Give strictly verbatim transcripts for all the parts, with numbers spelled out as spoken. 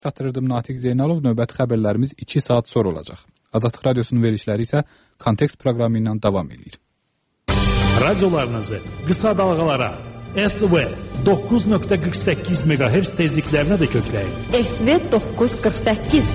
Çatdırırdım Natiq Zeynalov, növbəti xəbərlərimiz iki saat sonra olacaq. Azadlıq Radiosunun verilişləri isə Kontekst proqramı ilə davam edir. Radiolarınızı qısa dalğalara S V doqquz nöqtə qırx səkkiz meqahertz tezliklərinə də kökləyin. S V doqquz qırx səkkiz.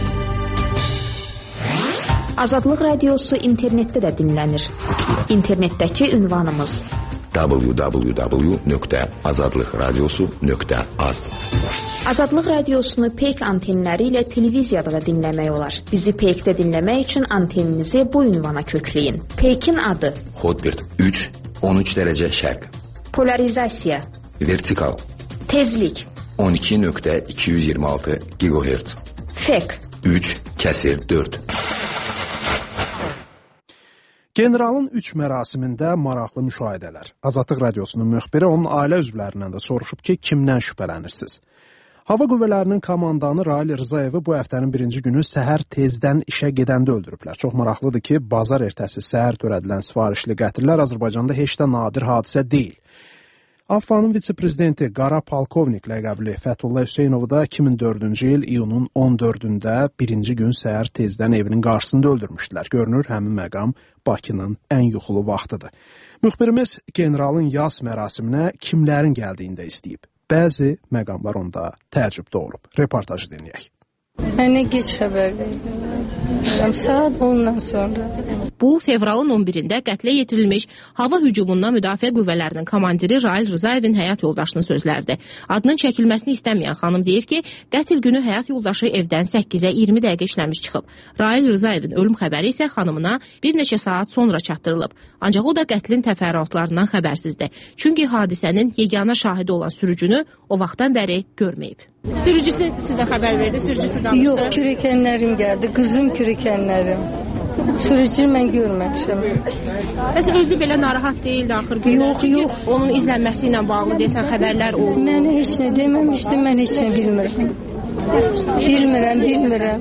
Azadlıq Radiosu internetdə də dinlənir. İnternetdəki ünvanımız w w w nöqtə azadlıq radiosu nöqtə az. Azadlıq Radiosunu Peyk antenləri ilə televiziyada da dinləmək olar. Bizi Peykdə dinləmək üçün anteninizi bu ünvana kökləyin. Peykin adı Hotbird üç on üç dərəcə şərq. Polarizasiya Vertikal Tezlik on iki nöqtə iki yüz iyirmi altı gigahertz. Fek üç kəsir dörd. Generalın üç mərasimində maraqlı müşahidələr. Azadlıq Radiosunun müxbiri onun ailə üzvlərindən də soruşub ki, kimdən şübhələnirsiniz? Hava qüvvələrinin komandanı Rail Rzayevi bu həftənin birinci günü səhər tezdən işə gedəndə öldürüblər. Çox maraqlıdır ki, bazar ertəsi səhər törədilən sifarişli qətllər Azərbaycanda heç də nadir hadisə deyil. Affanın vitse-prezidenti Qara Polkovnik ləqəbli Fəthullah Hüseynovu da iki min dördüncü il iyunun on dördündə birinci gün səhər tezdən evinin qarşısında öldürmüşdülər. Görünür, həmin məqam Bakının ən yuxulu vaxtıdır. Müxbirimiz generalın yas mərasiminə kimlərin gəldiyini də istəyib. Bəzi məqamlar onda təəccüb doğurub. Reportajı dinləyək. Mənə geç xəbər verdilər. Saat ondan sonra. Bu, fevralın on birində qətlə yetirilmiş hava hücumundan müdafiə qüvvələrinin komandiri Rail Rzayevin həyat yoldaşının sözləridir. Adının çəkilməsini istəməyən xanım deyir ki, qətl günü həyat yoldaşı evdən səkkizə iyirmi dəqiqə işləmiş çıxıb. Rail Rzayevin ölüm xəbəri isə xanımına bir neçə saat sonra çatdırılıb. Ancaq o da qətlin təfərrüatlarından xəbərsizdir. Çünki hadisənin yeganə şahidi olan sürücünü o vaxtdan bəri görməyib. Sürücüsü sizə xəbər verdi, sürücüsü danışdı. Yox, kürəkənlərim gəldi, qızım kürəkənlərim. Sürücünü mən görməmişəm. Məsələn, özü belə narahat deyildi axır günlər. Yox, yox. Onun izlənməsi ilə bağlı desən xəbərlər oldu. Mənə heç nə deməmişdi, mən heç nə bilmirəm. Bilmirəm, bilmirəm.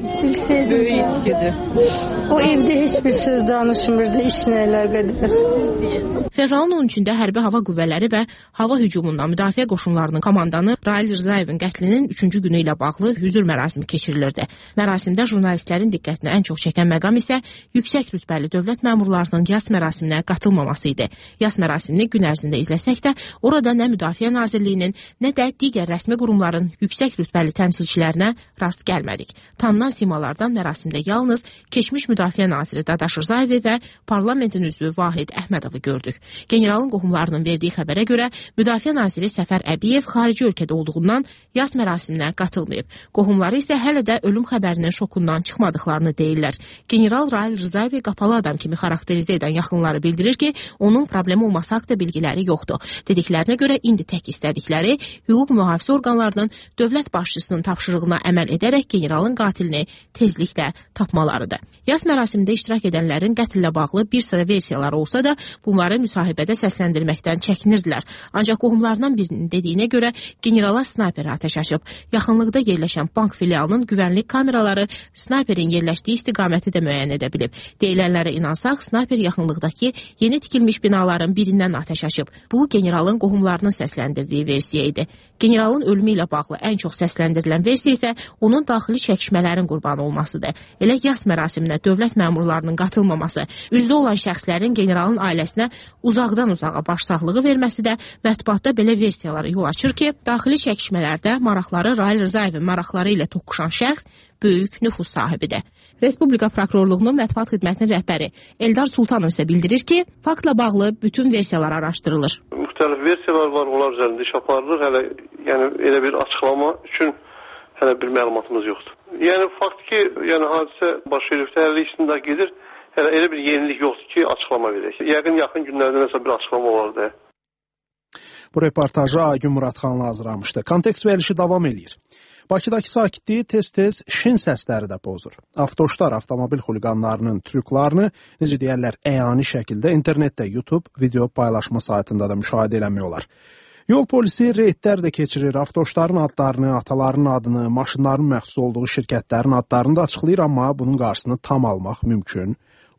Bilsəydim. O evdə heç bir söz danışmırdı, işlə əlaqədar. Fevralın on üçündə hərbi hava qüvvələri və hava hücumundan müdafiə qoşunlarının komandanı Rail Rzayevin qətlinin üçüncü günü ilə bağlı hüzur mərasimi keçirilirdi. Mərasimdə jurnalistlərin diqqətini ən çox çəkən məqam isə yüksək rütbəli dövlət məmurlarının yas mərasiminə qatılmaması idi. Yas mərasimini gün ərzində izləsək də, orada nə Müdafiə Nazirliyinin, nə də digər rəsmi qurumların yüksək rütbəli təmsilçilərinə rast gəlmədik. Tanınan simalardan mərasimdə yalnız keçmiş Müdafiə Naziri Dadaş Rzayevi və parlamentin üzvü Vahid Əhmədovu gördük. Generalın qohumlarının verdiyi xəbərə görə Müdafiə Naziri Səfər Əbiyev xarici ölkədə olduğundan yas mərasiminə qatılmayıb. Qohumları isə hələ də ölüm xəbərinin şokundan çıxmadıqlarını deyirlər. General Rail Rzayevi qapalı adam kimi xarakterizə edən yaxınları bildirir ki, onun problemi olması haqda bilgiləri yoxdur. Dediklərinə görə indi tək istədikləri hüquq mühafizə orqanlarının dövlət başçısının tapşırığına əməl edərək generalın qatilini tezliklə tapmalarıdır. Yas mərasimində iştirak edənlərin qətlə bağlı bir sıra versiyaları olsa da, bunları müsahibədə səsləndirməkdən çəkinirdilər. Ancaq qohumlarından birinin dediyinə görə generala snayper atəş açıb. Yaxınlıqda yerləşən bank filialının güvənlik kameraları snayperin yerləşdiyi istiqaməti də müəyyən edə bilib. Deyilənlərə inansaq, snayper yaxınlıqdakı yeni tikilmiş binaların birindən atəş açıb. Bu, generalın qohumlarının səsləndirdiyi versiya idi. Generalın ölümü ilə bağlı ən çox səsləndirilən versiya isə onun daxili çəkişmələrin qurbanı olmasıdır. Elə yas mərasiminə dövlət məmurlarının qatılmaması, üzdə olan şəxslərin generalın ailəsinə uzaqdan uzağa başsağlığı verməsi də mətbuatda belə versiyalara yol açır ki, daxili çəkişmələrdə maraqları Rail Rzayevin maraqları ilə toqquşan şəxs böyük nüfuz sahibidir. Respublika Prokurorluğunun mətbuat xidmətinin rəhbəri Eldar Sultanov isə bildirir ki, faktla bağlı bütün versiyalar araşdırılır. Müxtəlif versiyalar var, onlar üzərində iş aparılır. Hələ yəni elə bir açıqlama üçün hələ bir məlumatımız yoxdur. Yəni fakt ki, yəni hadisə baş veribdə, hələ işində gedir. Hələ elə bir yenilik yoxdur ki, açıqlama verək. Yəqin yaxın günlərdə nəsə bir açıqlama olardı. Bu reportajı Aygün Muradxanlı hazırlamışdı. Kontekst verilişi davam edir. Bakıdakı sakitliyi tez-tez şin səsləri də pozur. Avtoşlar avtomobil xuliqanlarının trüklarını, necə deyərlər, əyani şəkildə internetdə YouTube video paylaşma saytında da müşahidə eləmək olar. Yol polisi reydlər də keçirir, avtoşların adlarını, atalarının adını, maşınların məxsus olduğu şirkətlərin adlarını da açıqlayır, amma bunun qarşısını tam almaq mümkün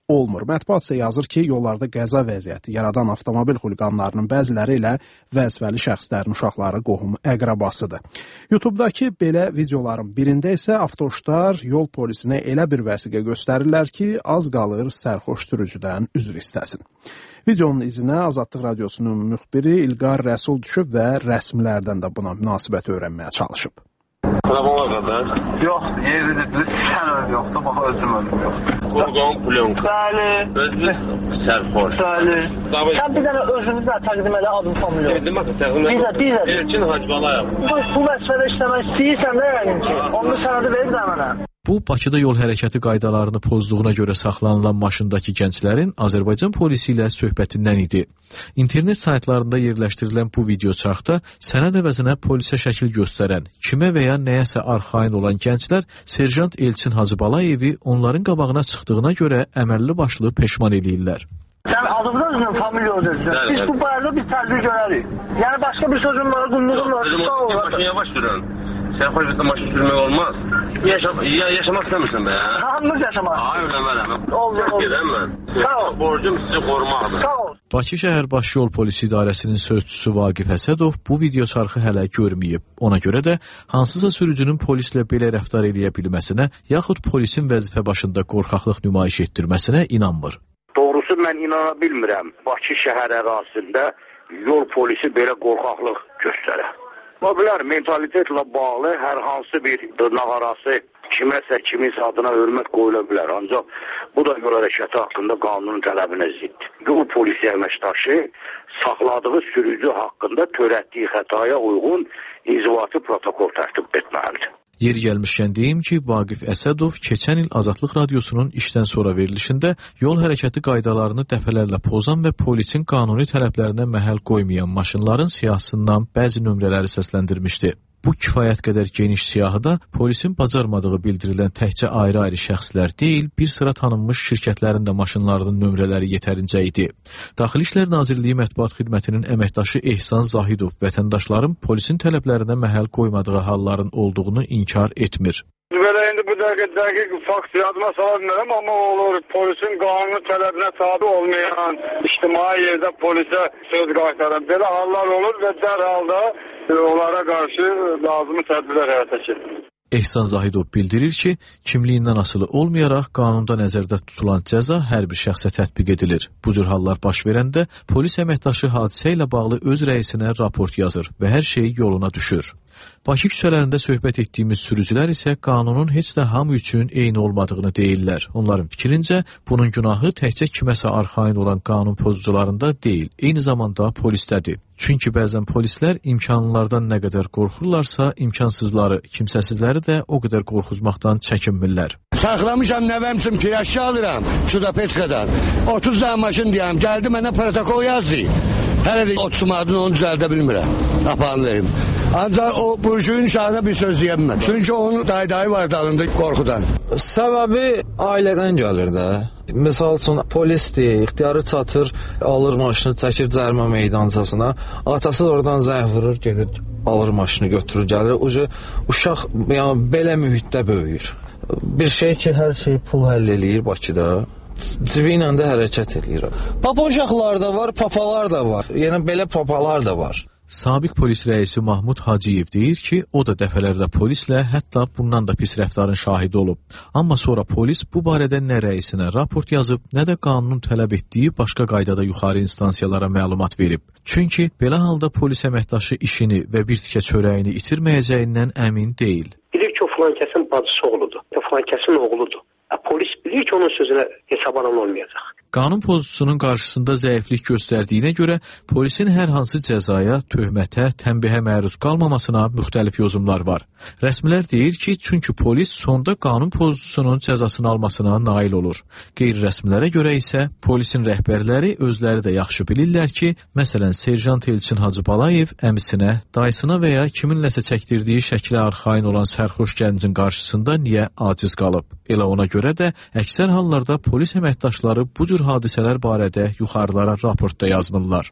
olmur. Mətbuat isə yazır ki, yollarda qəza vəziyyəti yaradan avtomobil xuliqanlarının bəziləri ilə vəzifəli şəxslərin uşaqları, qohumu, əqrabasıdır. YouTube-dakı belə videoların birində isə avtoşlar yol polisinə elə bir vəsiqə göstərirlər ki, az qalır sərxoş sürücüdən üzr istəsin. Videonun izinə Azadlıq Radiosunun müxbiri İlqar Rəsul düşüb və rəsmilərdən də buna münasibət öyrənməyə çalışıb. Telefon var qardaş? Yox, yerində sən ölüm yoxdur, bax özüm ölüm yoxdur. Orqan plyonka. Bəli. Özü sərxoş. Bəli. Sən bir dənə özünüzü də təqdim elə adım familya. Dedim axı təqdim elə. Bizə, bizə. Elçin Hacıbalayev. Bu, bu məsələ işləmək istəyirsən də yəqin ki, onu sənədi verir də mənə. Bu, Bakıda yol hərəkəti qaydalarını pozduğuna görə saxlanılan maşındakı gənclərin Azərbaycan polisi ilə söhbətindən idi. İnternet saytlarında yerləşdirilən bu videoçarxda sənəd əvəzinə polisə şəkil göstərən, kimə və ya nəyəsə arxayın olan gənclər Serjant Elçin Hacıbalayevi onların qabağına çıxdığına görə əməlli başlı peşman eləyirlər. Sən adımda özünün familya ödəsin. Biz bu bayırda bir tədbir görərik. Yəni başqa bir sözün var, qulluğun var. Maşın yavaş sürün. Sən xoşbəxtə maşın sürmək olmaz. Yaşam, ya, yaşamaq istəmirsən be ya. Hamımız yaşamaq. Hayır, demələm. Oldu, oldu. Gedəm mən. Sağ ol. Borcum sizi qorumaqdır. Sağ ol. Bakı şəhər baş yol polisi idarəsinin sözçüsü Vaqif Əsədov bu videoçarxı hələ görməyib. Ona görə də hansısa sürücünün polislə belə rəftar eləyə bilməsinə, yaxud polisin vəzifə başında qorxaqlıq nümayiş etdirməsinə inanmır. Doğrusu mən inana bilmirəm. Bakı şəhər ərazisində yol polisi belə qorxaqlıq göstərər. Ola bilər, mentalitetlə bağlı hər hansı bir dırnaq arası kiməsə kiminsə adına hörmət qoyula bilər. Ancaq bu da yol hərəkəti haqqında qanunun tələbinə ziddir. Yol polisi əməkdaşı saxladığı sürücü haqqında törətdiyi xətaya uyğun inzibati protokol tərtib etməlidir. Yeri gəlmişkən deyim ki, Vaqif Əsədov keçən il Azadlıq Radiosunun işdən sonra verilişində yol hərəkəti qaydalarını dəfələrlə pozan və polisin qanuni tələblərinə məhəl qoymayan maşınların siyahısından bəzi nömrələri səsləndirmişdi. Bu kifayət qədər geniş siyahıda polisin bacarmadığı bildirilən təkcə ayrı-ayrı şəxslər deyil, bir sıra tanınmış şirkətlərin də maşınlarının nömrələri yetərincə idi. Daxili İşlər Nazirliyi Mətbuat Xidmətinin əməkdaşı Ehsan Zahidov vətəndaşların polisin tələblərinə məhəl qoymadığı halların olduğunu inkar etmir. Belə indi bu dəqiqə dəqiq fakt yadıma sala bilmirəm, amma olur polisin qanuni tələbinə tabi olmayan ictimai yerdə polisə söz qaytaran belə hallar olur və dərhal da onlara qarşı lazımi tədbirlər həyata keçirilir. Ehsan Zahidov bildirir ki, kimliyindən asılı olmayaraq qanunda nəzərdə tutulan cəza hər bir şəxsə tətbiq edilir. Bu cür hallar baş verəndə polis əməkdaşı hadisə ilə bağlı öz rəisinə raport yazır və hər şey yoluna düşür. Bakı küçələrində söhbət etdiyimiz sürücülər isə qanunun heç də hamı üçün eyni olmadığını deyirlər. Onların fikrincə, bunun günahı təkcə kiməsə arxayın olan qanun pozucularında deyil, eyni zamanda polisdədir. Çünki bəzən polislər imkanlardan nə qədər qorxurlarsa, imkansızları, kimsəsizləri də o qədər qorxuzmaqdan çəkinmirlər. Saxlamışam nəvəm üçün piraşçı alıram, Sudapeçkadan. otuz dənə maşın deyəm, gəldi mənə protokol yazdı. Hələ də otuz madını onu düzəldə bilmirəm, qapanı verim. Ancaq o burjuyun şahına bir söz deyəməm. Çünki onun daydayı var dalında qorxudan. Səbəbi ailədən gəlir də. Misal üçün polisdir, ixtiyarı çatır, alır maşını, çəkir cərimə meydançasına. Atası oradan zəng vurur, gedir, alır maşını, götürür, gəlir. Ucu, uşaq yəni, belə mühitdə böyüyür. Bir şey ki, hər şey pul həll eləyir Bakıda. Cibi ilə də hərəkət eləyir. Papa uşaqlar da var, papalar da var. Yəni belə papalar da var. Sabiq polis rəisi Mahmud Hacıyev deyir ki, o da dəfələrlə polislə hətta bundan da pis rəftarın şahidi olub. Amma sonra polis bu barədə nə rəisinə raport yazıb, nə də qanunun tələb etdiyi başqa qaydada yuxarı instansiyalara məlumat verib. Çünki belə halda polis əməkdaşı işini və bir tikə çörəyini itirməyəcəyindən əmin deyil. Bilir ki, o filan kəsin bacısı oğludur, filan kəsin oğludur. Polis bilir ki, onun sözünə hesab alan olmayacaq. Qanun pozucusunun qarşısında zəiflik göstərdiyinə görə polisin hər hansı cəzaya, töhmətə, tənbihə məruz qalmamasına müxtəlif yozumlar var. Rəsmilər deyir ki, çünki polis sonda qanun pozucusunun cəzasını almasına nail olur. Qeyri-rəsmilərə görə isə polisin rəhbərləri özləri də yaxşı bilirlər ki, məsələn, Serjant Elçin Hacıbalayev əmisinə, dayısına və ya kiminləsə çəkdirdiyi şəklə arxayın olan sərxoş gəncin qarşısında niyə aciz qalıb? Elə ona görə də əksər hallarda polis əməkdaşları bu cür hadisələr barədə yuxarılara raportda yazmırlar.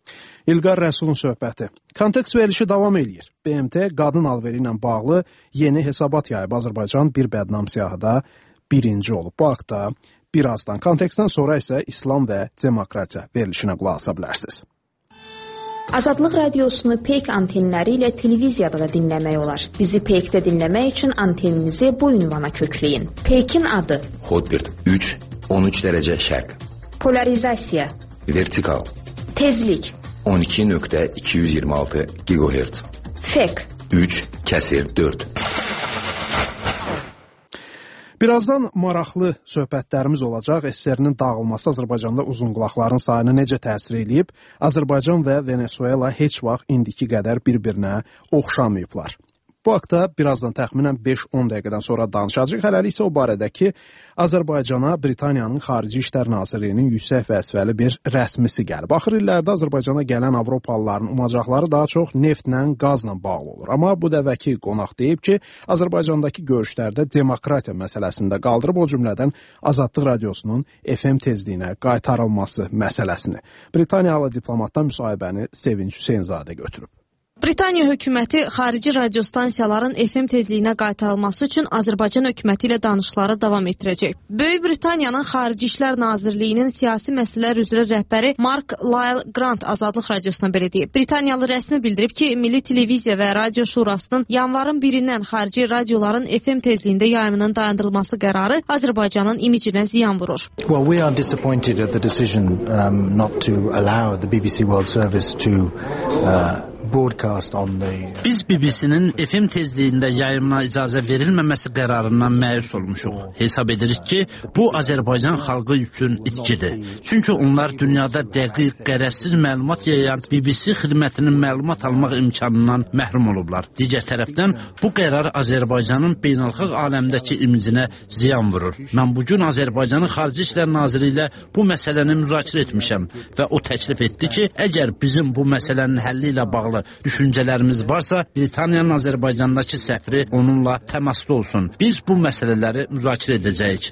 İlqar Rəsulun söhbəti. Kontekst verilişi davam edir. B M T qadın alveri ilə bağlı yeni hesabat yayıb. Azərbaycan bir bədnam siyahıda birinci olub. Bu haqda birazdan. Kontekstdən sonra isə İslam və demokratiya verilişinə qulaq asa bilərsiniz. Azadlıq radiosunu Peyk antenləri ilə televiziyada da dinləmək olar. Bizi Peykdə dinləmək üçün anteninizi bu ünvana kökləyin. Peykin adı: Hotbird üç on üç dərəcə şərq. Polarizasiya: Vertikal. Tezlik: on iki nöqtə iki yüz iyirmi altı gigahertz. Fek: üç kəsir dörd. Birazdan maraqlı söhbətlərimiz olacaq. S S R-nin dağılması Azərbaycanda uzunqulaqların sayını necə təsir edib? Azərbaycan və Venezuela heç vaxt indiki qədər bir-birinə oxşamayıblar. Bu haqda birazdan təxminən beş on dəqiqədən sonra danışacağıq. Hələlik isə o barədəki Azərbaycana Britaniyanın Xarici İşlər Nazirliyinin yüksək vəzifəli bir rəsmisi gəlib. Axır illərdə Azərbaycana gələn Avropalıların umacaqları daha çox neftlə, qazla bağlı olur. Amma bu dəvəki qonaq deyib ki, Azərbaycandakı görüşlərdə demokratiya məsələsində qaldırıb, o cümlədən Azadlıq radiosunun F M tezliyinə qaytarılması məsələsini. Britaniyalı diplomatdan müsahibəni Sevinç Hüseynzadə götürüb. Britaniya hökuməti xarici radiostansiyaların F M tezliyinə qaytarılması üçün Azərbaycan hökuməti ilə danışıqları davam etdirəcək. Böyük Britaniyanın Xarici İşlər Nazirliyinin siyasi məsələlər üzrə rəhbəri Mark Lyle Grant Azadlıq radiosuna belə deyib. Britaniyalı rəsmi bildirib ki, Milli Televiziya və Radio Şurasının yanvarın birindən xarici radioların F M tezliyində yayımının dayandırılması qərarı Azərbaycanın imicinə ziyan vurur. Well, we are disappointed at the decision um, not to allow the B B C World Service to uh, Biz B B C-nin F M tezliyində yayımına icazə verilməməsi qərarından məyus olmuşuq. Hesab edirik ki, bu Azərbaycan xalqı üçün itkidir. Çünki onlar dünyada dəqiq, qərəzsiz məlumat yayan B B C xidmətinin məlumat almaq imkanından məhrum olublar. Digər tərəfdən, bu qərar Azərbaycanın beynəlxalq aləmdəki imicinə ziyan vurur. Mən bugün Azərbaycanın Xarici İşlər Naziri ilə bu məsələni müzakirə etmişəm və o təklif etdi ki, əgər bizim bu məsələnin həlli ilə bağlı düşüncələrimiz varsa, Britaniyanın Azərbaycandakı səfiri onunla təmasda olsun. Biz bu məsələləri müzakirə edəcəyik.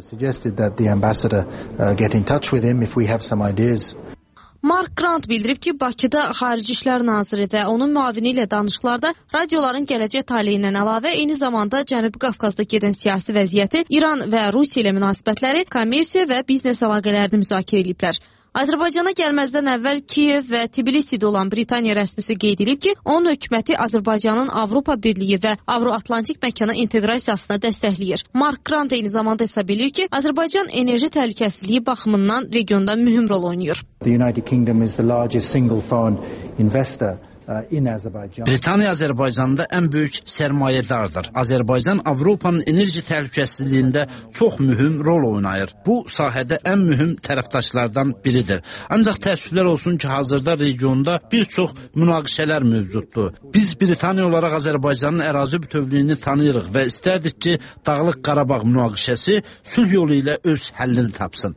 Mark Grant bildirib ki, Bakıda Xarici İşlər Naziri və onun müavini ilə danışıqlarda radioların gələcək taleyindən əlavə eyni zamanda Cənubi Qafqazda gedən siyasi vəziyyəti, İran və Rusiya ilə münasibətləri, kommersiya və biznes əlaqələrini müzakirə ediblər. Azərbaycana gəlməzdən əvvəl Kiyev və Tbilisidə olan Britaniya rəsmisi qeyd edib ki, onun hökuməti Azərbaycanın Avropa Birliyi və Avro-Atlantik məkana inteqrasiyasına dəstəkləyir. Mark Grant eyni zamanda hesab edir ki, Azərbaycan enerji təhlükəsizliyi baxımından regionda mühüm rol oynayır. The United Kingdom is the largest single foreign investor. Britaniya Azərbaycanda ən böyük sərmayədardır. Azərbaycan Avropanın enerji təhlükəsizliyində çox mühüm rol oynayır. Bu sahədə ən mühüm tərəfdaşlardan biridir. Ancaq təəssüflər olsun ki, hazırda regionda bir çox münaqişələr mövcuddur. Biz Britaniya olaraq Azərbaycanın ərazi bütövlüyünü tanıyırıq və istərdik ki, Dağlıq Qarabağ münaqişəsi sülh yolu ilə öz həllini tapsın.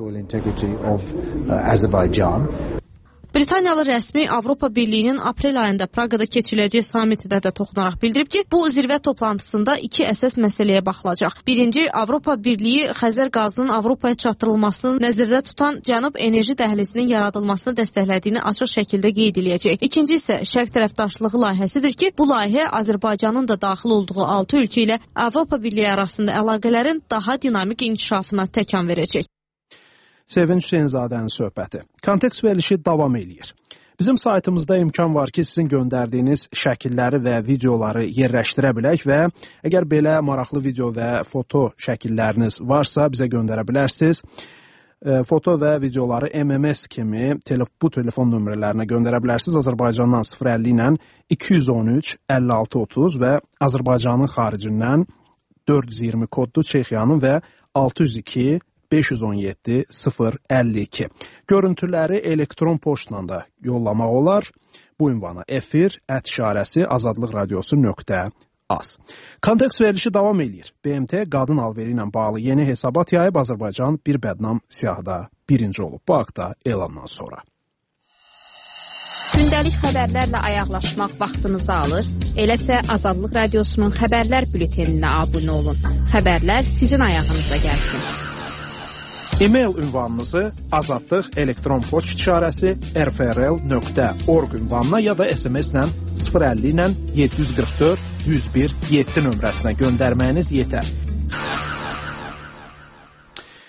Britaniyalı rəsmi Avropa Birliyinin aprel ayında Praqada keçiriləcək samitində də toxunaraq bildirib ki, bu zirvə toplantısında iki əsas məsələyə baxılacaq. Birinci, Avropa Birliyi Xəzər qazının Avropaya çatdırılmasını nəzərdə tutan Cənub enerji dəhlizinin yaradılmasını dəstəklədiyini açıq şəkildə qeyd ediləcək. İkinci isə Şərq tərəfdaşlığı layihəsidir ki, bu layihə Azərbaycanın da daxil olduğu altı ölkə ilə Avropa Birliyi arasında əlaqələrin daha dinamik inkişafına təkan verəcək. Sevinç Hüseynzadənin söhbəti. Kontekst verilişi davam eləyir. Bizim saytımızda imkan var ki, sizin göndərdiyiniz şəkilləri və videoları yerləşdirə bilək və əgər belə maraqlı video və foto şəkilləriniz varsa, bizə göndərə bilərsiniz. E, foto və videoları M M S kimi telef bu telefon nömrələrinə göndərə bilərsiniz. Azərbaycandan sıfır əlli ilə iki yüz on üç əlli altı otuz və Azərbaycanın xaricindən dörd yüz iyirmi kodlu Çexiyanın və altı yüz iki beş yüz on yeddi sıfır əlli iki. Görüntüləri elektron poçtla da yollamaq olar. Bu ünvana efir ət işarəsi azadlıq radiosu nöqtə az. Kontekst verilişi davam eləyir. B M T qadın alveri ilə bağlı yeni hesabat yayıb, Azərbaycan bir bədnam siyahıda birinci olub. Bu haqda elandan sonra. Gündəlik xəbərlərlə ayaqlaşmaq vaxtınızı alır. Eləsə Azadlıq radiosunun xəbərlər bülteninə abunə olun. Xəbərlər sizin ayağınıza gəlsin. E-mail ünvanınızı azadlıq elektron poçt işarəsi r f r l nöqtə org ünvanına ya da S M S-lə sıfır əlli ilə yeddi yüz qırx dörd yüz bir yeddi nömrəsinə göndərməyiniz yetər.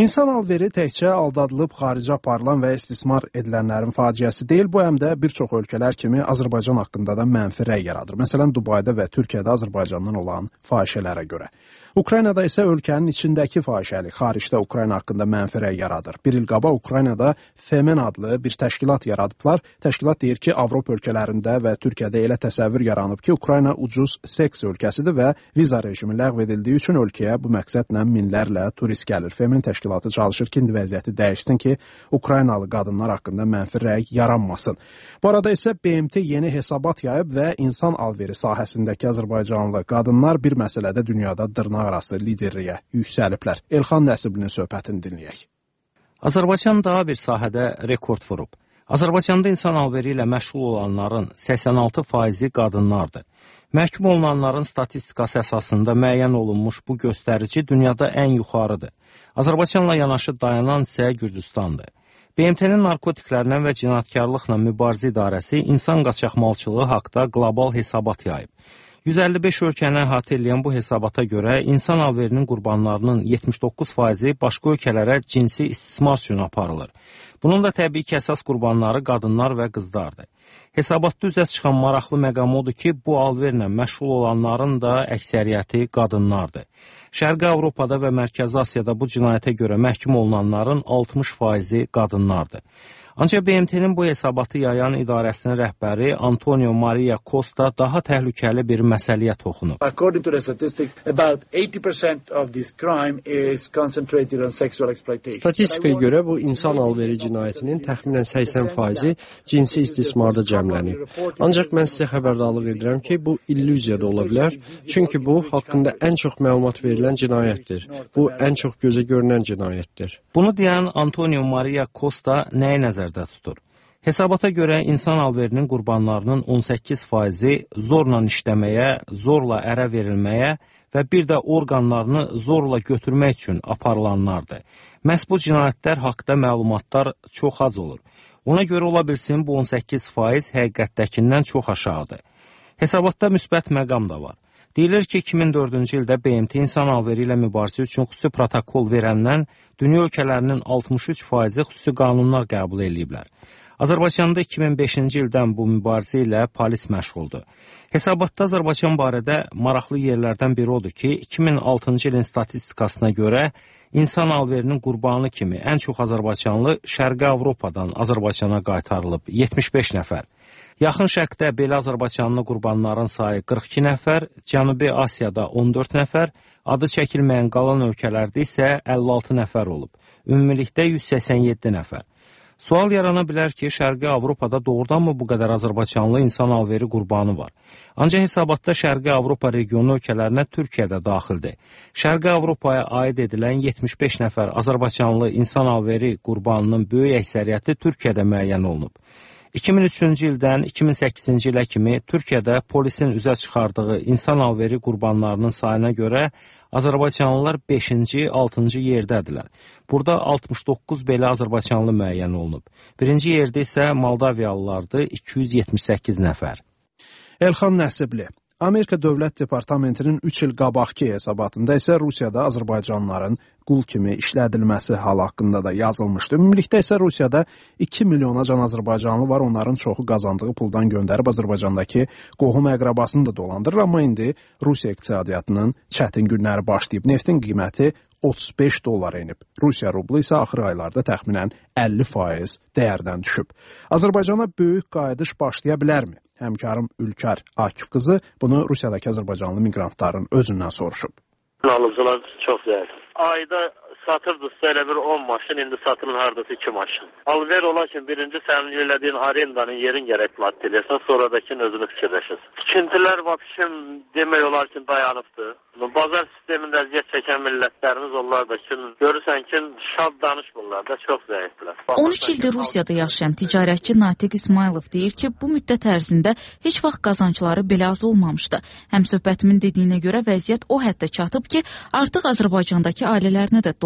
İnsan alveri təkcə aldadılıb xaricə aparılan və istismar edilənlərin faciəsi deyil, bu həm də bir çox ölkələr kimi Azərbaycan haqqında da mənfi rəy yaradır. Məsələn, Dubayda və Türkiyədə Azərbaycandan olan fahişələrə görə. Ukraynada isə ölkənin içindəki fahişəlik xaricdə Ukrayna haqqında mənfi rəy yaradır. Bir il qabaq Ukraynada Femen adlı bir təşkilat yaradıblar. Təşkilat deyir ki, Avropa ölkələrində və Türkiyədə elə təsəvvür yaranıb ki, Ukrayna ucuz seks ölkəsidir və viza rejimi ləğv edildiyi üçün ölkəyə bu məqsədlə minlərlə turist gəlir. Femen təşkilatı çalışır ki, indi vəziyyəti dəyişsin ki, Ukraynalı qadınlar haqqında mənfi rəy yaranmasın. Bu arada isə B M T yeni hesabat yayıb və insan alveri sahəsindəki Azərbaycanlı qadınlar bir məsələdə dünyada dırnaq arası liderliyə yüksəliblər. Elxan Nəsiblinin söhbətini dinləyək. Azərbaycan daha bir sahədə rekord vurub. Azərbaycanda insan alveri ilə məşğul olanların səksən altı faizi qadınlardır. Məhkum olunanların statistikası əsasında müəyyən olunmuş bu göstərici dünyada ən yuxarıdır. Azərbaycanla yanaşı dayanan isə Gürcüstandır. B M T-nin narkotiklərlə və cinayətkarlıqla mübarizə idarəsi insan qaçaqmalçılığı haqda qlobal hesabat yayıb. yüz əlli beş ölkəni əhatə edən bu hesabata görə insan alverinin qurbanlarının yetmiş doqquz faizi başqa ölkələrə cinsi istismar üçün aparılır. Bunun da təbii ki, əsas qurbanları qadınlar və qızlardır. Hesabatda üzə çıxan maraqlı məqam odur ki, bu alverlə məşğul olanların da əksəriyyəti qadınlardır. Şərqi Avropada və Mərkəzi Asiyada bu cinayətə görə məhkum olunanların altmış faizi qadınlardır. Ancaq B M T-nin bu hesabatı yayan idarəsinin rəhbəri Antonio Maria Costa daha təhlükəli bir məsələyə toxunub. According to the statistics, about eighty percent of this crime is concentrated on sexual exploitation. Statistikaya görə bu insan alveri cinayətinin təxminən səksən faizi cinsi istismarda cəmlənir. Ancaq mən sizə xəbərdarlıq edirəm ki, bu illüziya da ola bilər. Çünki bu haqqında ən çox məlumat verilən cinayətdir. Bu ən çox gözə görünən cinayətdir. Bunu deyən Antonio Maria Costa nəyə nəzərdə tutur? Hesabata görə insan alverinin qurbanlarının on səkkiz faizi zorla işləməyə, zorla ərə verilməyə və bir də orqanlarını zorla götürmək üçün aparılanlardır. Məhz bu cinayətlər haqda məlumatlar çox az olur. Ona görə ola bilsin bu on səkkiz faiz həqiqətdəkindən çox aşağıdır. Hesabatda müsbət məqam da var. Deyilir ki, iki min dördüncü ildə B M T insan alveri ilə mübarizə üçün xüsusi protokol verəndən dünya ölkələrinin altmış üç faizi xüsusi qanunlar qəbul ediblər. Azərbaycanda iki min beşinci ildən bu mübarizə ilə polis məşğuldur. Hesabatda Azərbaycan barədə maraqlı yerlərdən biri odur ki, iki min altıncı ilin statistikasına görə insan alverinin qurbanı kimi ən çox Azərbaycanlı Şərqi Avropadan Azərbaycana qaytarılıb yetmiş beş nəfər. Yaxın Şərqdə belə Azərbaycanlı qurbanların sayı qırx iki nəfər, Cənubi Asiyada on dörd nəfər, adı çəkilməyən qalan ölkələrdə isə əlli altı nəfər olub. Ümumilikdə yüz səksən yeddi nəfər. Sual yarana bilər ki, Şərqi Avropada doğrudanmı bu qədər Azərbaycanlı insan alveri qurbanı var? Ancaq hesabatda Şərqi Avropa regionu ölkələrinə Türkiyə də daxildir. Şərqi Avropaya aid edilən yetmiş beş nəfər Azərbaycanlı insan alveri qurbanının böyük əksəriyyəti Türkiyədə müəyyən olunub. iki min üçüncü ildən iki min səkkizinci ilə kimi Türkiyədə polisin üzə çıxardığı insan alveri qurbanlarının sayına görə Azərbaycanlılar beşinci, altıncı yerdədirlər. Burada altmış doqquz belə Azərbaycanlı müəyyən olunub. Birinci yerdə isə Moldaviyalılardır, iki yüz yetmiş səkkiz nəfər. Elxan Nəsibli. Amerika Dövlət Departamentinin üç il qabaqki hesabatında isə Rusiyada Azərbaycanlıların qul kimi işlədilməsi hal haqqında da yazılmışdı. Ümumilikdə isə Rusiyada iki milyona can Azərbaycanlı var. Onların çoxu qazandığı puldan göndərib Azərbaycandakı qohum əqrabasını da dolandırır. Amma indi Rusiya iqtisadiyyatının çətin günləri başlayıb. Neftin qiyməti otuz beş dollar enib. Rusiya rublu isə axır aylarda təxminən əlli faiz dəyərdən düşüb. Azərbaycana böyük qayıdış başlaya bilərmi? Həmkarım Ülkər Akif qızı bunu Rusiyadakı Azərbaycanlı miqrantların özündən soruşub. Alıcılar çox zəif. Ayda satırdırsa elə bir on maşın, indi satılın hardasa iki maşın. Alver ola ki, birinci sənin elədiyin arendanın yerin gərək plat edirsən, sonradakinin özünü fikirləşirsən. Tikintilər vapşim demək olar ki, dayanıbdır. Bazar sistemində əziyyət çəkən millətlərimiz onlar da ki, görürsən ki, şad danışmırlar da, çox zəifdirlər. on üç ildir Rusiyada yaşayan ticarətçi Natiq İsmailov deyir ki, bu müddət ərzində heç vaxt qazancları belə az olmamışdı. Həm söhbətimin dediyinə görə vəziyyət o həddə çatıb ki, artıq Azərbaycandakı ailələrinə də dolar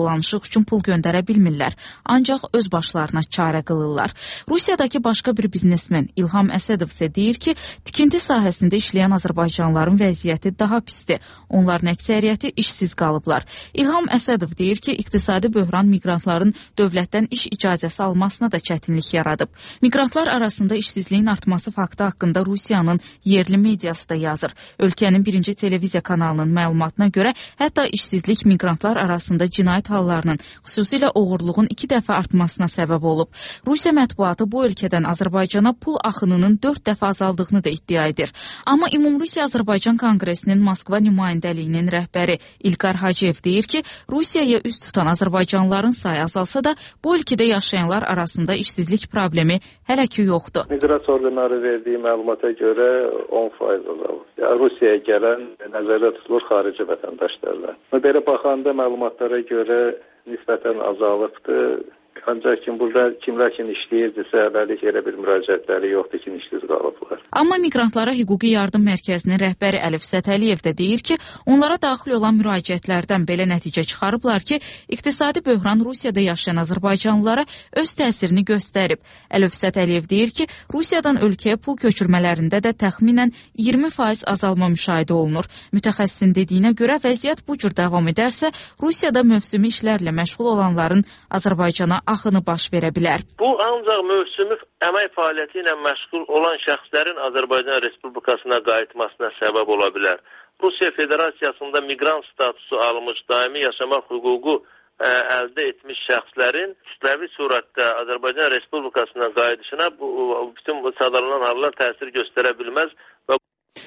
dolanışıq üçün pul göndərə bilmirlər, ancaq öz başlarına çarə qılırlar. Rusiyadakı başqa bir biznesmen İlham Əsədov isə deyir ki, tikinti sahəsində işləyən azərbaycanlıların vəziyyəti daha pisdir. Onların əksəriyyəti işsiz qalıblar. İlham Əsədov deyir ki, iqtisadi böhran miqrantların dövlətdən iş icazəsi almasına da çətinlik yaradıb. Miqrantlar arasında işsizliyin artması faktı haqqında Rusiyanın yerli mediası da yazır. Ölkənin birinci televiziya kanalının məlumatına görə hətta işsizlik miqrantlar arasında cinayət hallarının, xüsusilə oğurluğun iki dəfə artmasına səbəb olub. Rusiya mətbuatı bu ölkədən Azərbaycana pul axınının dörd dəfə azaldığını da iddia edir. Amma Ümumrusiya Azərbaycan Konqresinin Moskva nümayəndəliyinin rəhbəri İlqar Hacıyev deyir ki, Rusiyaya üst tutan azərbaycanlıların sayı azalsa da, bu ölkədə yaşayanlar arasında işsizlik problemi hələ ki yoxdur. Miqrasiya orqanları verdiyi məlumata görə on faiz azalır. Yəni, Rusiyaya gələn nəzərdə tutulur xarici vətəndaşlarla. Belə baxanda məlumatlara görə nisbətən azalıbdır. Ancaq kim burada kimlər kim işləyirdisə, hələlik elə bir müraciətləri yoxdur ki, işsiz qalıblar. Amma Miqrantlara Hüquqi Yardım Mərkəzinin rəhbəri Əlif Sətəliyev də deyir ki, onlara daxil olan müraciətlərdən belə nəticə çıxarıblar ki, iqtisadi böhran Rusiyada yaşayan azərbaycanlılara öz təsirini göstərib. Əlif Sətəliyev deyir ki, Rusiyadan ölkəyə pul köçürmələrində də təxminən iyirmi faiz azalma müşahidə olunur. Mütəxəssisin dediyinə görə vəziyyət bu cür davam edərsə, Rusiyada mövsümi işlərlə məşğul olanların Azərbaycana axını baş verə bilər. Bu ancaq mövsümi əmək fəaliyyəti ilə məşğul olan şəxslərin Azərbaycan Respublikasına qayıtmasına səbəb ola bilər. Rusiya Federasiyasında miqrant statusu almış, daimi yaşamaq hüququ ə, əldə etmiş şəxslərin kütləvi surətdə Azərbaycan Respublikasına qayıdışına bu, bütün bu sadalanan hallar təsir göstərə bilməz. Və...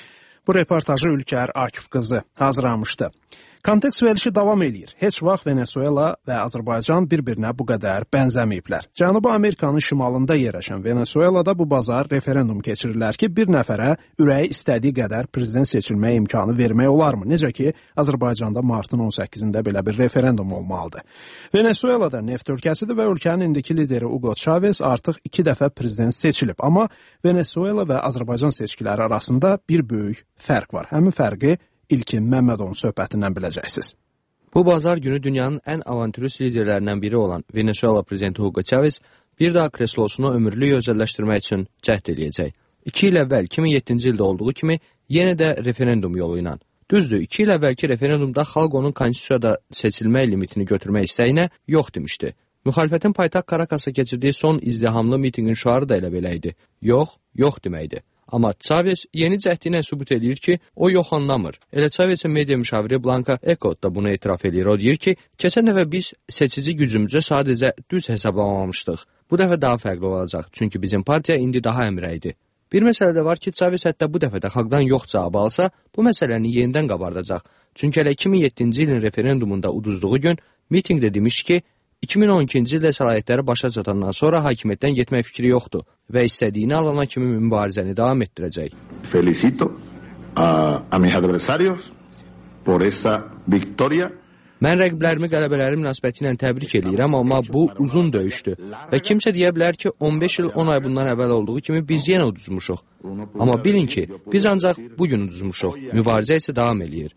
Bu reportajı Ülkər Akif qızı hazırlamışdı. Kontekst verilişi davam eləyir. Heç vaxt Venezuela və Azərbaycan bir-birinə bu qədər bənzəməyiblər. Cənubi Amerikanın şimalında yerləşən Venezuelada bu bazar referendum keçirirlər ki, bir nəfərə ürəyi istədiyi qədər prezident seçilməyə imkanı vermək olarmı? Necə ki, Azərbaycanda martın on səkkizində belə bir referendum olmalıdır. Venezuelada neft ölkəsidir və ölkənin indiki lideri Hugo Chavez artıq iki dəfə prezident seçilib. Amma Venezuela və Azərbaycan seçkiləri arasında bir böyük fərq var. Həmin fərqi İlkin Məmmədovun söhbətindən biləcəksiniz. Bu bazar günü dünyanın ən avanturist liderlərindən biri olan Venezuela prezidenti Hugo Chavez bir daha kreslosunu ömürlük özəlləşdirmək üçün cəhd eləyəcək. İki il əvvəl iki min yeddinci ildə olduğu kimi yenə də referendum yolu ilə. Düzdür, iki il əvvəlki referendumda xalq onun konstitusiyada seçilmək limitini götürmək istəyinə yox demişdi. Müxalifətin paytaxt Karakasa keçirdiyi son izdihamlı mitinqin şüarı da elə belə idi. Yox, yox deməkdir. Amma Chavez yeni cəhdi ilə sübut edir ki, o yox anlamır. Elə Chavezin media müşaviri Blanca Ekot da bunu etiraf edir. O deyir ki, keçən dəfə biz seçici gücümüzü sadəcə düz hesablamamışdıq. Bu dəfə daha fərqli olacaq, çünki bizim partiya indi daha əmrə idi. Bir məsələ də var ki, Chavez hətta bu dəfə də xalqdan yox cavabı alsa, bu məsələni yenidən qabardacaq. Çünki elə iki min yeddinci ilin referendumunda uduzduğu gün mitinqdə demiş ki, iki min on ikinci ildə səlahiyyətləri başa çatandan sonra hakimiyyətdən getmək fikri yoxdur və istədiyini alana kimi mübarizəni davam etdirəcək. Felicito a, a mis adversarios por esa victoria. Mən rəqiblərimi qələbələri münasibəti ilə təbrik edirəm, amma bu uzun döyüşdür. Və kimsə deyə bilər ki, on beş il on ay bundan əvvəl olduğu kimi biz yenə uduzmuşuq. Amma bilin ki, biz ancaq bugün uduzmuşuq. Mübarizə isə davam eləyir.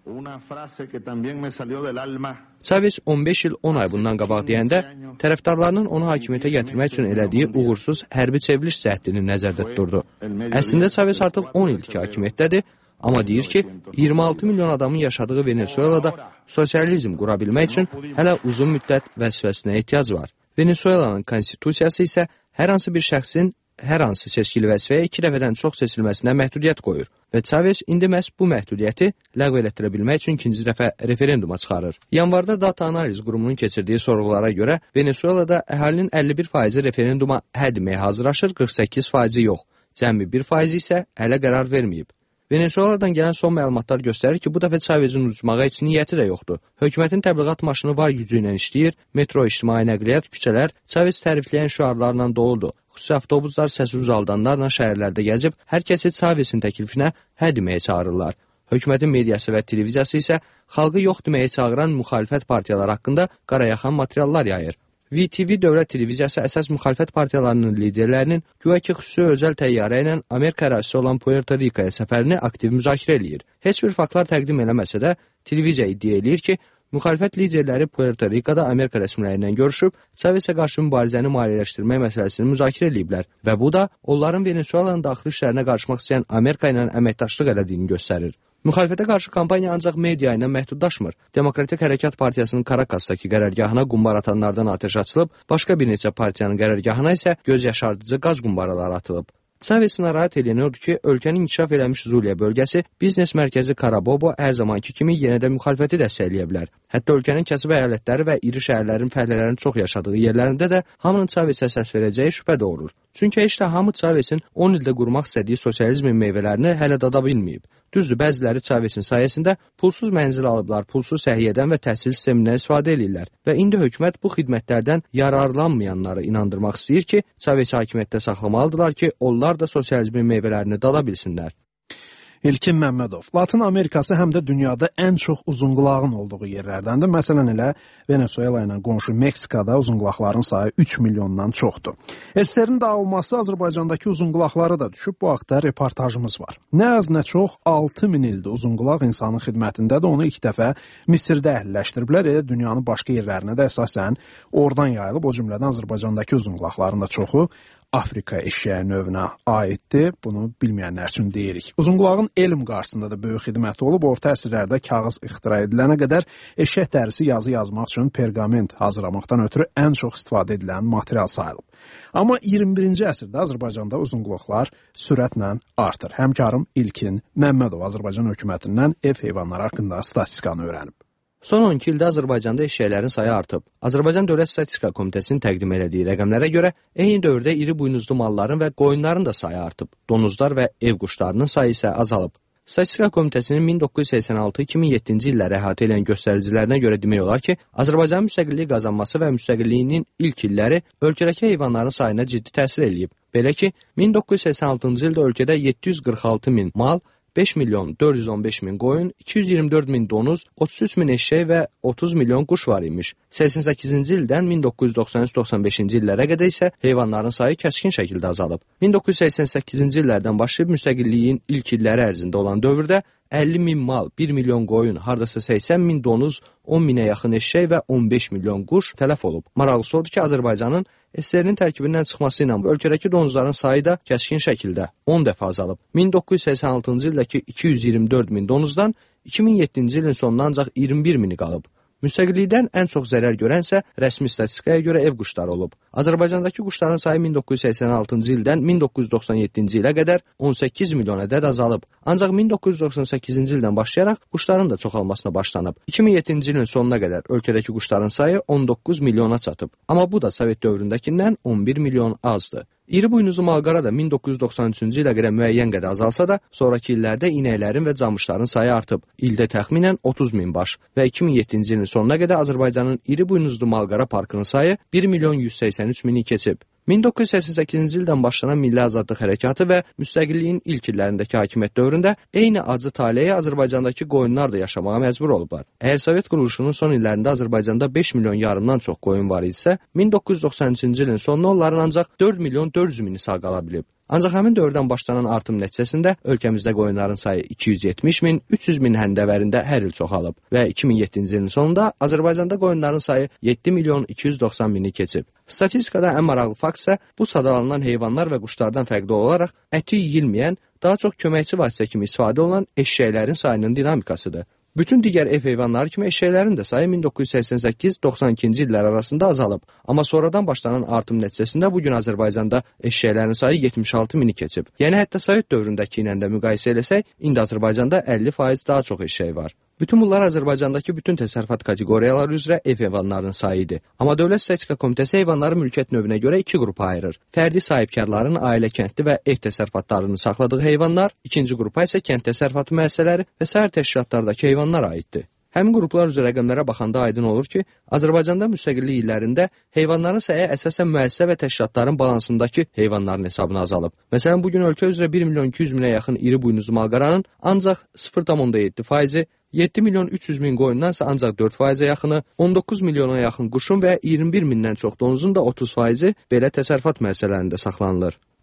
Chavez on beş il on ay bundan qabaq deyəndə, tərəfdarlarının onu hakimiyyətə gətirmək üçün elədiyi uğursuz hərbi çevriliş cəhdini nəzərdə tuturdu. Əslində Chavez artıq on ildir ki, hakimiyyətdədir. Amma deyir ki, iyirmi altı milyon adamın yaşadığı Venezuelada sosializm qura bilmək üçün hələ uzun müddət vəzifəsinə ehtiyac var. Venezuelanın konstitusiyası isə hər hansı bir şəxsin hər hansı seçkili vəzifəyə iki dəfədən çox seçilməsinə məhdudiyyət qoyur və Chavez indi məhz bu məhdudiyyəti ləğv elətdirə bilmək üçün ikinci dəfə referenduma çıxarır. Yanvarda Data Analiz qurumunun keçirdiyi sorğulara görə Venezuelada əhalinin əlli bir faizi referenduma hə deməyə hazırlaşır, qırx səkkiz faizi yox. Cəmi bir faizi isə hələ qərar verməyib. Venezueladan gələn son məlumatlar göstərir ki, bu dəfə Chavezin uduzmağa heç niyyəti də yoxdur. Hökumətin təbliğat maşını var gücü ilə işləyir, metro, ictimai nəqliyyat, küçələr Chavez tərifləyən şüarlarla doludur. Xüsusi avtobuslar səsi uzaldanlarla şəhərlərdə gəzib, hər kəsi Chavezin təklifinə hə deməyə çağırırlar. Hökumətin mediası və televiziyası isə xalqı yox deməyə çağıran müxalifət partiyaları haqqında qarayaxan materiallar yayır. V T V dövlət televiziyası əsas müxalifət partiyalarının liderlərinin güya ki xüsusi özəl təyyarə ilə Amerika ərazisi olan Puerto Rico'ya səfərini aktiv müzakirə eləyir. Heç bir faktlar təqdim eləməsə də, televiziya iddia eləyir ki, müxalifət liderləri Puerto Rico'da Amerika rəsmiləri ilə görüşüb, Chavezə qarşı mübarizəni maliyyələşdirmək məsələsini müzakirə ediblər və bu da onların Venezuelanın daxili işlərinə qarışmaq istəyən Amerika ilə əməkdaşlıq elədiyini göstərir. Müxalifətə qarşı kampaniya ancaq media ilə məhdudlaşmır. Demokratik Hərəkat Partiyasının Karakasdakı qərargahına qumbar atanlardan atəş açılıb, başqa bir neçə partiyanın qərargahına isə göz yaşardıcı qaz qumbaraları atılıb. Chavez narahat edilən odur ki, ölkənin inkişaf eləmiş Zulia bölgəsi, biznes mərkəzi Carabobo hər zamanki kimi yenə də müxalifəti dəstəkləyə bilər. Hətta ölkənin kasıb əyalətləri və iri şəhərlərin fəhlələrinin çox yaşadığı yerlərində də hamının Chavezə səs verəcəyi şübhə doğurur. Çünki heç də hamı Chavezin on ildə qurmaq istədiyi sosializmin meyvələrini hələ dada bilməyib. Düzdür, bəziləri Chavezin sayəsində pulsuz mənzil alıblar, pulsuz səhiyyədən və təhsil sistemindən istifadə edirlər və indi hökumət bu xidmətlərdən yararlanmayanları inandırmaq istəyir ki, Chavez hakimiyyətdə saxlamalıdırlar ki, onlar da sosializmin meyvələrini dada bilsinlər. İlkin Məmmədov, Latın Amerikası həm də dünyada ən çox uzunqulağın olduğu yerlərdəndir. Məsələn elə Venezuela ilə qonşu Meksikada uzunqulaqların sayı üç milyondan çoxdur. S S R-in dağılması Azərbaycandakı uzunqulaqlara da düşüb, bu haqda reportajımız var. Nə az nə çox altı min ildir uzunqulaq insanın xidmətindədir. Onu ilk dəfə Misirdə əhliləşdiriblər. Elə dünyanın başqa yerlərinə də əsasən oradan yayılıb. O cümlədən Azərbaycandakı uzunqulaqların da çoxu Afrika eşeği növünə aiddir. Bunu bilməyənlər üçün deyirik. Uzunqulağın elm qarşısında da böyük xidməti olub. Orta əsrlərdə kağız ixtira edilənə qədər eşək dərisi yazı yazmaq üçün perqament hazırlamaqdan ötürü ən çox istifadə edilən material sayılıb. Amma iyirmi birinci əsrdə Azərbaycanda uzunqulaqlar sürətlə artır. Həmkarım İlkin Məmmədov Azərbaycan hökumətindən ev heyvanları haqqında statistikanı öyrənib. Son on iki ildə Azərbaycanda eşəklərin sayı artıb. Azərbaycan Dövlət Statistika Komitəsinin təqdim elədiyi rəqəmlərə görə eyni dövrdə iri buynuzlu malların və qoyunların da sayı artıb. Donuzlar və ev quşlarının sayı isə azalıb. Statistika Komitəsinin min doqquz yüz səksən altı iki min yeddinci illəri əhatə edən göstəricilərinə görə demək olar ki, Azərbaycanın müstəqillik qazanması və müstəqilliyinin ilk illəri ölkədəki heyvanların sayına ciddi təsir eləyib. Belə ki, min doqquz yüz səksən altıncı ildə ölkədə yeddi yüz qırx altı min mal, beş milyon dörd yüz on beş min qoyun, iki yüz iyirmi dörd min donuz, otuz üç min eşək və otuz milyon quş var imiş. səksən səkkizinci ildən min doqquz yüz doxsan üç doxsan beşinci illərə qədər isə heyvanların sayı kəskin şəkildə azalıb. min doqquz yüz səksən səkkizinci illərdən başlayıb müstəqilliyin ilk illəri ərzində olan dövrdə əlli min mal, bir milyon qoyun, hardasa səksən min donuz, on minə yaxın eşək və on beş milyon quş tələf olub. Maraqlısı odur ki, Azərbaycanın S S R-in tərkibindən çıxması ilə ölkədəki donuzların sayı da kəskin şəkildə on dəfə azalıb. min doqquz yüz səksən altıncı ildəki iki yüz iyirmi dörd min donuzdan iki min yeddinci ilin sonunda ancaq iyirmi bir mini qalıb. Müstəqillikdən ən çox zərər görənsə rəsmi statistikaya görə ev quşları olub. Azərbaycandakı quşların sayı min doqquz yüz səksən altıncı ildən min doqquz yüz doxsan yeddinci ilə qədər on səkkiz milyon ədəd azalıb. Ancaq min doqquz yüz doxsan səkkizinci ildən başlayaraq quşların da çoxalmasına başlanıb. iki min yeddinci ilin sonuna qədər ölkədəki quşların sayı on doqquz milyona çatıb. Amma bu da Sovet dövründəkindən on bir milyon azdır. İri buynuzlu malqara da min doqquz yüz doxsan üçüncü ilə qədər müəyyən qədər azalsa da, sonraki illərdə inəklərin və camışların sayı artıb. İldə təxminən otuz min baş və iki min yeddinci ilin sonuna qədər Azərbaycanın iri buynuzlu malqara parkının sayı bir milyon yüz səksən üç mini keçib. min doqquz yüz səksən səkkizinci ildən başlanan Milli Azadlıq Hərəkatı və müstəqilliyin ilk illərindəki hakimiyyət dövründə eyni acı taleyə Azərbaycandakı qoyunlar da yaşamağa məcbur olublar. Əgər Sovet quruluşunun son illərində Azərbaycanda beş milyon yarımdan çox qoyun var idisə, min doqquz yüz doxsan üçüncü ilin sonunda onların ancaq dörd milyon dörd yüz mini sağ qala bilib. Ancaq həmin dövrdən başlanan artım nəticəsində ölkəmizdə qoyunların sayı iki yüz yetmiş min, üç yüz min həndəvərində hər il çoxalıb və iki min yeddinci ilin sonunda Azərbaycanda qoyunların sayı yeddi milyon iki yüz doxsan mini keçib. Statistikada ən maraqlı fakt isə bu sadalanan heyvanlar və quşlardan fərqli olaraq əti yeyilməyən, daha çox köməkçi vasitə kimi istifadə olunan eşşəklərin sayının dinamikasıdır. Bütün digər ev heyvanları kimi eşəklərin də sayı min doqquz yüz səksən səkkiz doxsan ikinci illər arasında azalıb. Amma sonradan başlanan artım nəticəsində bugün Azərbaycanda eşəklərin sayı yetmiş altı mini keçib. Yəni hətta Sovet dövründəki ilə də müqayisə eləsək, indi Azərbaycanda əlli faiz daha çox eşək var. Bütün bunlar Azərbaycandakı bütün təsərrüfat kateqoriyaları üzrə ev heyvanlarının sayıdır. Amma Dövlət Statistika Komitəsi heyvanları mülkiyyət növünə görə iki qrupa ayırır. Fərdi sahibkarların ailə kəndli və ev təsərrüfatlarını saxladığı heyvanlar, ikinci qrupa isə kənd təsərrüfatı müəssisələri və sair təşkilatlardakı heyvanlar aiddir. Həmin qruplar üzrə rəqəmlərə baxanda aydın olur ki, Azərbaycanda müstəqillik illərində heyvanların sayı əsasən müəssisə və təşkilatların balansındakı heyvanların hesabına azalıb. Məsələn, bugün ölkə üzrə bir milyon iki yüz minə yaxın iri buynuzlu malqaranın ancaq sıfır tam onda yeddi faizi, yeddi milyon üç yüz min qoyundan isə ancaq dörd faizə yaxını, on doqquz milyona yaxın quşun və iyirmi bir mindən çox donuzun da otuz faizi belə təsərrüfat müəssisələrində saxlanılır.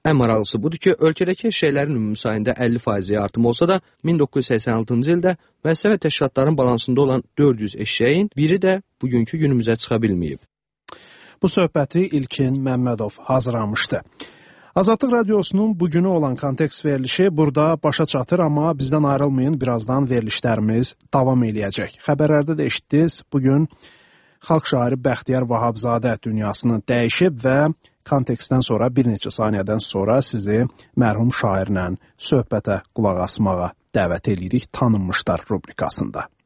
Ən maraqlısı budur ki, ölkədəki eşşəklərin ümumi sayında əlli faiz artım olsa da, min doqquz yüz səksən altıncı ildə müəssisə və təşkilatların balansında olan dörd yüz eşşəyin biri də bugünkü günümüzə çıxa bilməyib. Bu söhbəti İlkin Məmmədov hazırlamışdı. Azadlıq Radiosunun bugünü olan kontekst verilişi burada başa çatır, amma bizdən ayrılmayın, birazdan verilişlərimiz davam eləyəcək. Xəbərlərdə də eşitdiniz, bugün xalq şairi Bəxtiyar Vahabzadə dünyasını dəyişib və kontekstdən sonra bir neçə saniyədən sonra sizi mərhum şairlə söhbətə qulaq asmağa dəvət edirik Tanınmışlar rubrikasında.